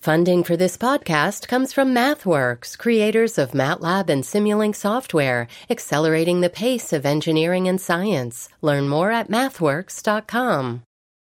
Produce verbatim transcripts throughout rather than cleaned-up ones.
Funding for this podcast comes from MathWorks, creators of MATLAB and Simulink software, accelerating the pace of engineering and science. Learn more at mathworks dot com.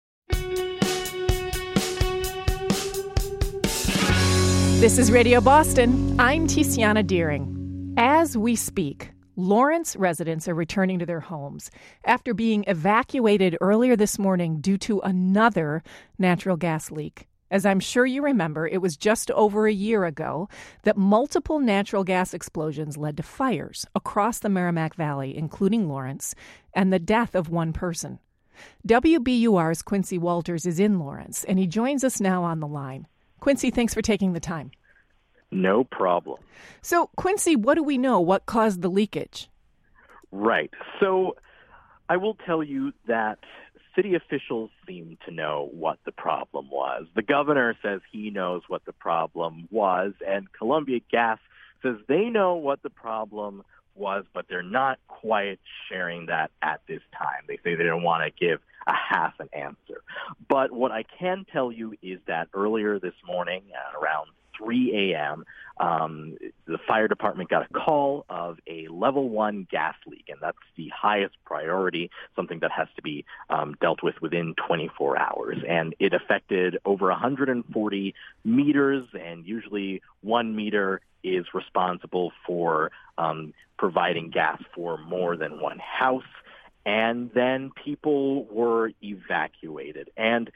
This is Radio Boston. I'm Tiziana Deering. As we speak, Lawrence residents are returning to their homes after being evacuated earlier this morning due to another natural gas leak. As I'm sure you remember, it was just over a year ago that multiple natural gas explosions led to fires across the Merrimack Valley, including Lawrence, and the death of one person. W B U R's Quincy Walters is in Lawrence, and he joins us now on the line. Quincy, thanks for taking the time. No problem. So, Quincy, what do we know? What caused the leakage? Right. So, I will tell you that city officials seem to know what the problem was. The governor says he knows what the problem was, and Columbia Gas says they know what the problem was, but they're not quite sharing that at this time. They say they don't want to give a half an answer. But what I can tell you is that earlier this morning, uh, around three a.m., um, the fire department got a call of a level one gas leak, and that's the highest priority, something that has to be um, dealt with within twenty-four hours. And it affected over one hundred forty meters, and usually one meter is responsible for um, providing gas for more than one house. And then people were evacuated. And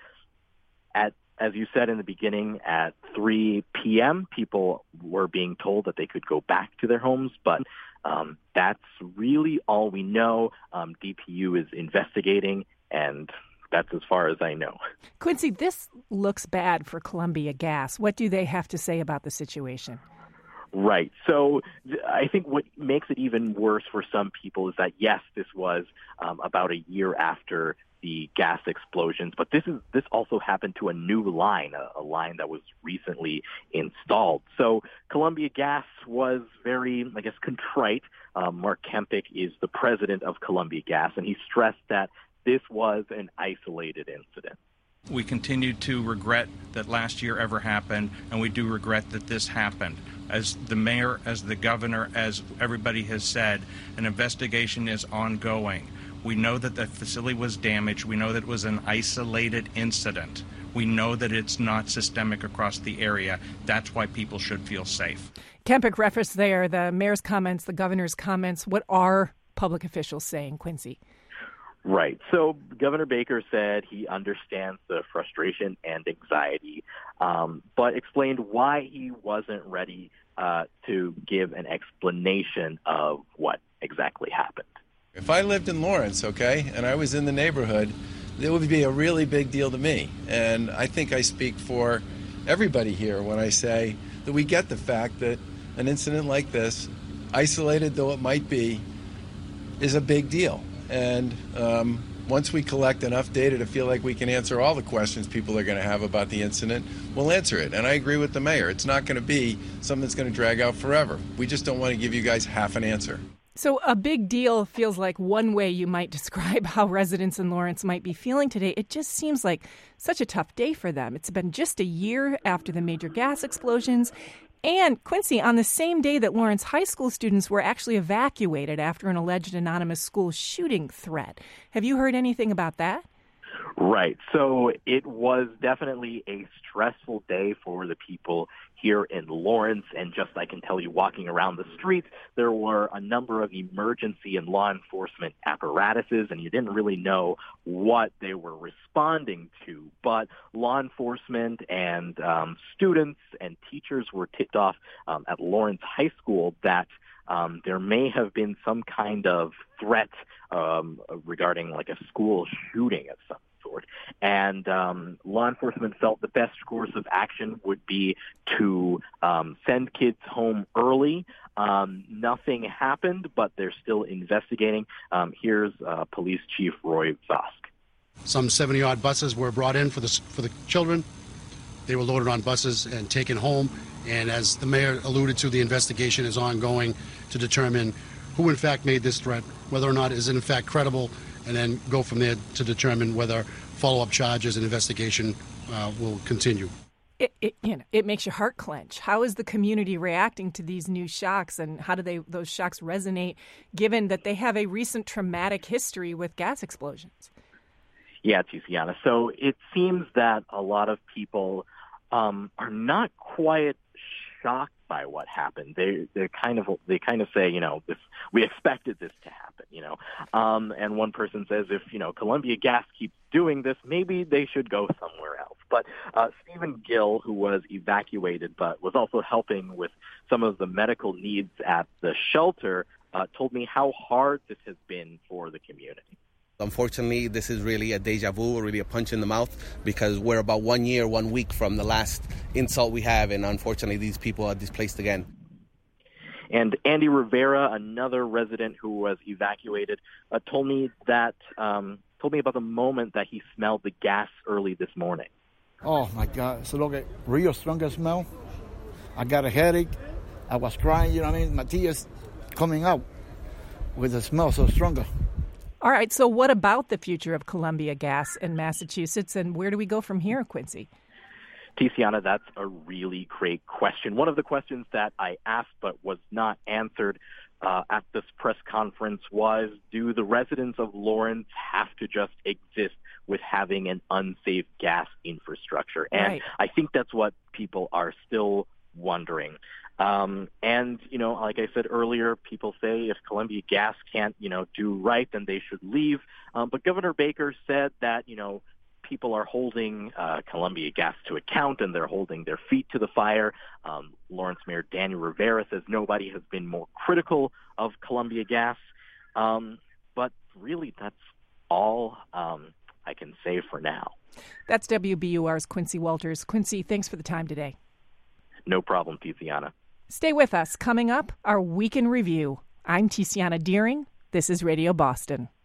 at As you said in the beginning, at three p.m., people were being told that they could go back to their homes, but um, that's really all we know. Um, D P U is investigating, and that's as far as I know. Quincy, this looks bad for Columbia Gas. What do they have to say about the situation? Right. So th- I think what makes it even worse for some people is that, yes, this was um, about a year after the gas explosions, but this is this also happened to a new line, a, a line that was recently installed. So Columbia Gas was very, I guess, contrite. Uh, Mark Kempick is the president of Columbia Gas, and he stressed that this was an isolated incident. We continue to regret that last year ever happened, and we do regret that this happened. As the mayor, as the governor, as everybody has said, an investigation is ongoing. We know that the facility was damaged. We know that it was an isolated incident. We know that it's not systemic across the area. That's why people should feel safe. Kempick referenced there the mayor's comments, the governor's comments. What are public officials saying, Quincy? Right. So Governor Baker said he understands the frustration and anxiety, um, but explained why he wasn't ready uh, to give an explanation of what exactly happened. If I lived in Lawrence, okay, and I was in the neighborhood, it would be a really big deal to me. And I think I speak for everybody here when I say that we get the fact that an incident like this, isolated though it might be, is a big deal. And um, once we collect enough data to feel like we can answer all the questions people are going to have about the incident, we'll answer it. And I agree with the mayor. It's not going to be something that's going to drag out forever. We just don't want to give you guys half an answer. So a big deal feels like one way you might describe how residents in Lawrence might be feeling today. It just seems like such a tough day for them. It's been just a year after the major gas explosions. And, Quincy, on the same day that Lawrence High School students were actually evacuated after an alleged anonymous school shooting threat. Have you heard anything about that? Right. So it was definitely a stressful day for the people here in Lawrence. And just I can tell you, walking around the streets, there were a number of emergency and law enforcement apparatuses, and you didn't really know what they were responding to. But law enforcement and um, students and teachers were tipped off um, at Lawrence High School that Um, there may have been some kind of threat um, regarding like a school shooting of some sort. And um, law enforcement felt the best course of action would be to um, send kids home early. Um, nothing happened, but they're still investigating. Um, here's uh, Police Chief Roy Vosk. Some seventy-odd buses were brought in for the, for the children. They were loaded on buses and taken home. And as the mayor alluded to, the investigation is ongoing to determine who in fact made this threat, whether or not it is in fact credible, and then go from there to determine whether follow-up charges and investigation uh, will continue. It, it, you know, it makes your heart clench. How is the community reacting to these new shocks, and how do they those shocks resonate, given that they have a recent traumatic history with gas explosions? Yeah, Tiziana. So it seems that a lot of people um, are not quite shocked by what happened. They they kind of they kind of say, you know, this, we expected this to happen, you know. Um, and one person says, if you know Columbia Gas keeps doing this, maybe they should go somewhere else. But uh, Stephen Gill, who was evacuated but was also helping with some of the medical needs at the shelter, uh, told me how hard this has been for the community. Unfortunately, this is really a deja vu, really a punch in the mouth, because we're about one year, one week from the last insult we have, and unfortunately these people are displaced again. And Andy Rivera, another resident who was evacuated, uh, told me that um, told me about the moment that he smelled the gas early this morning. Oh my God, it's like a real strong smell. I got a headache. I was crying, you know what I mean? My tears coming out with the smell so stronger. All right, so what about the future of Columbia Gas in Massachusetts, and where do we go from here, Quincy? Tiziana, that's a really great question. One of the questions that I asked but was not answered uh, at this press conference was, do the residents of Lawrence have to just exist with having an unsafe gas infrastructure? And right. I think that's what people are still wondering. Um, and, you know, like I said earlier, people say if Columbia Gas can't, you know, do right, then they should leave. Um, but Governor Baker said that, you know, people are holding uh, Columbia Gas to account and they're holding their feet to the fire. Um, Lawrence Mayor Daniel Rivera says nobody has been more critical of Columbia Gas. Um, but really, that's all um, I can say for now. That's W B U R's Quincy Walters. Quincy, thanks for the time today. No problem, Tiziana. Stay with us. Coming up, our Week in Review. I'm Tiziana Deering. This is Radio Boston.